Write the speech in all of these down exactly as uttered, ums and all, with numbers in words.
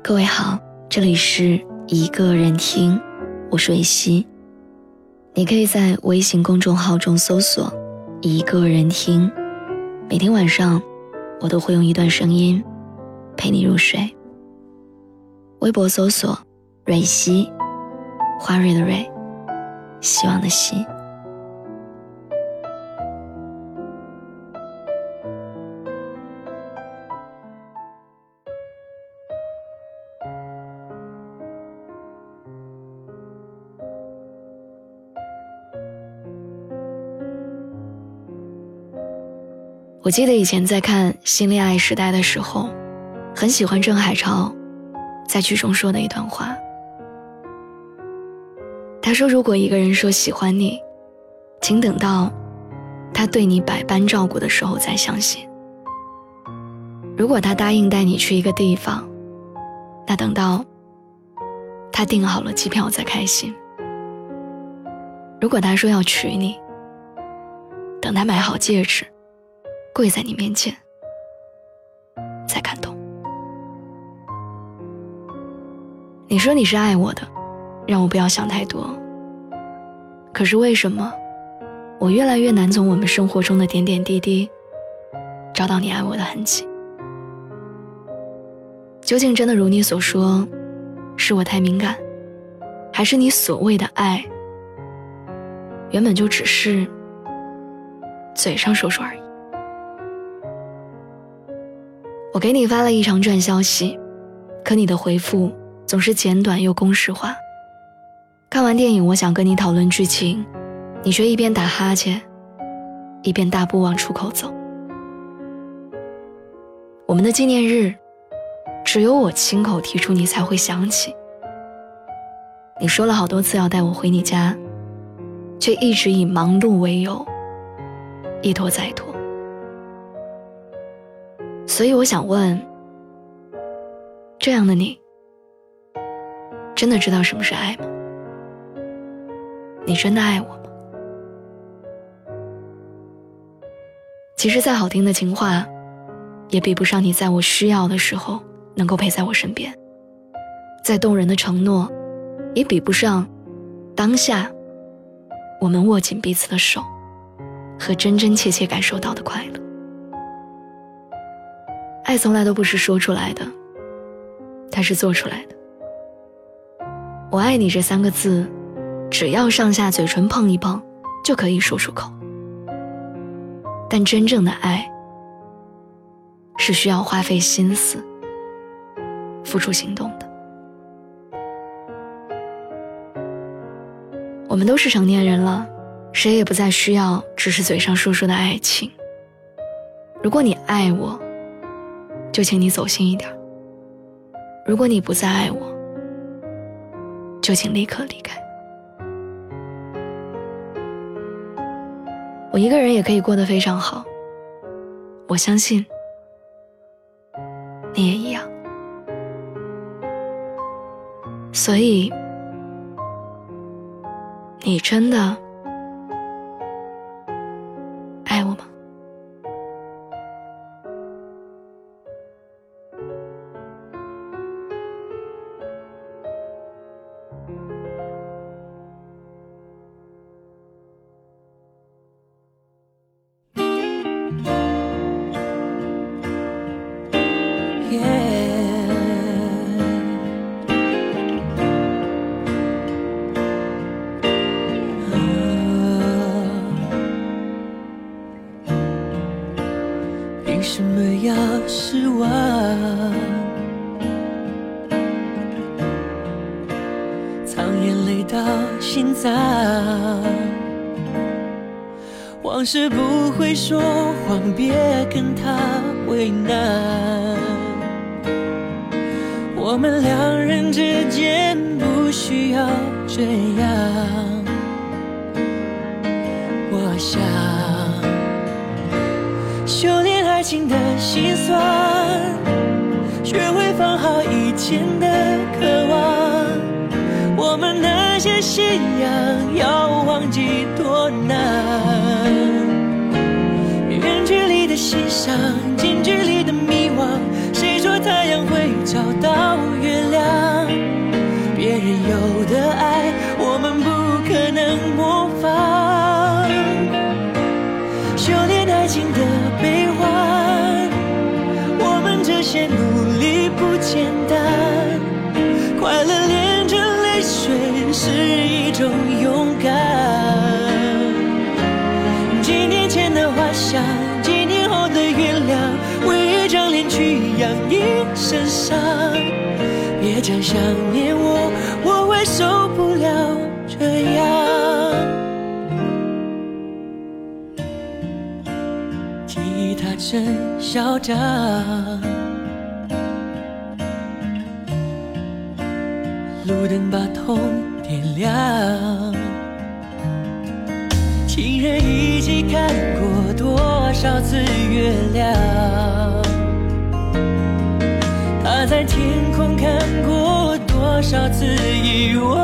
各位好，这里是一个人听，我是维希。你可以在微信公众号中搜索一个人听，每天晚上我都会用一段声音陪你入睡。微博搜索蕊希，花蕊的蕊，希望的希。我记得以前在看《新恋爱时代》的时候，很喜欢郑海潮在剧中说的一段话。他说，如果一个人说喜欢你，请等到他对你百般照顾的时候再相信。如果他答应带你去一个地方，那等到他订好了机票再开心。如果他说要娶你，等他买好戒指跪在你面前再感动。你说你是爱我的，让我不要想太多。可是为什么我越来越难从我们生活中的点点滴滴找到你爱我的痕迹？究竟真的如你所说，是我太敏感，还是你所谓的爱原本就只是嘴上说说而已？我给你发了一长串消息，可你的回复总是简短又公式化。看完电影，我想跟你讨论剧情，你却一边打哈欠，一边大步往出口走。我们的纪念日，只有我亲口提出你才会想起。你说了好多次要带我回你家，却一直以忙碌为由，一拖再拖。所以我想问，这样的你真的知道什么是爱吗？你真的爱我吗？其实再好听的情话也比不上你在我需要的时候能够陪在我身边，再动人的承诺也比不上当下我们握紧彼此的手和真真切切感受到的快乐。爱从来都不是说出来的，它是做出来的。我爱你这三个字，只要上下嘴唇碰一碰就可以说出口，但真正的爱是需要花费心思付出行动的。我们都是成年人了，谁也不再需要只是嘴上说说的爱情。如果你爱我，就请你走心一点，如果你不再爱我，就请立刻离开。我一个人也可以过得非常好，我相信你也一样。所以你真的爱我吗？ 凭什么要失望？藏眼泪到心脏，往事不会说谎，别跟他为难。我们两人之间不需要这样，我想修炼爱情的心酸，学会放好以前的渴望。我们那些信仰要忘记多难，远距离的欣赏，近距离的迷惘，谁说太阳会找到月你身上。别讲想念我，我会受不了这样。吉他真嚣张，路灯把痛点亮，情人一起看过多少次月亮，他在天空看过多少次遗忘，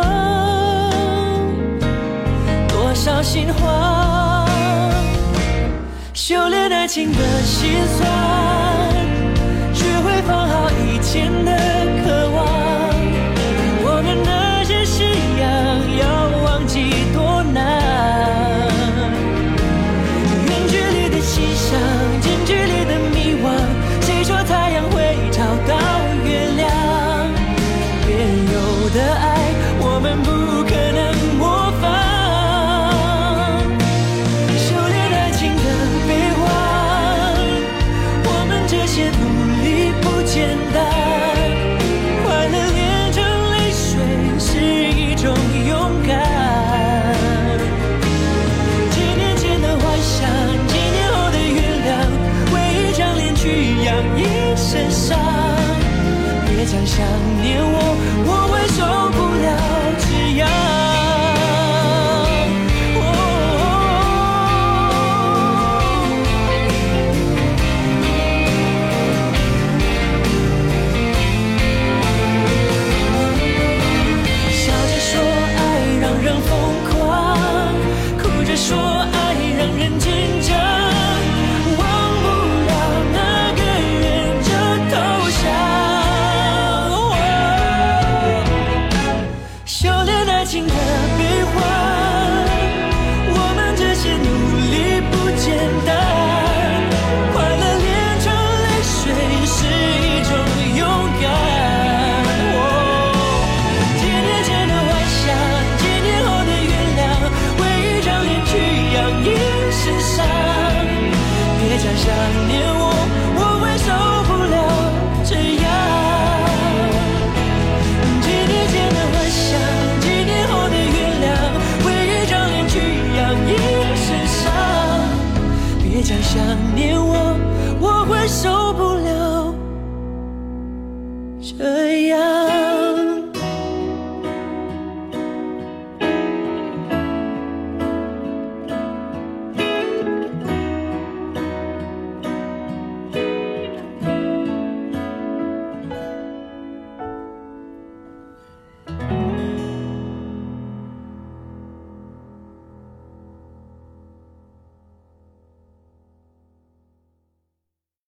多少心慌，修炼爱情的心酸，学会放好以前的渴望。我们那些信仰要忘记多难，远距离的欣赏，近距离的迷惘，谁说太阳会找到月亮？别人有的爱，我们不可能模仿。修炼爱情的悲欢，我们这些努力不简单，快乐炼成泪水是一种勇敢。几年前的幻想，几年后的原谅，为一张脸去养一身伤。别讲想念我，我会受不了这样。笑着说爱让人疯狂，哭着说爱让人紧张，忘不了那个人就投降。修炼爱情的悲欢，我们这些努力不简单，快乐炼成泪水是一种勇敢。几年前的幻想，几年后的原谅，为一张脸去养一身伤。别讲想念我，我会受不了这样。几年前的幻想，几年后的原谅，为一张脸去养一身伤。别讲想念我，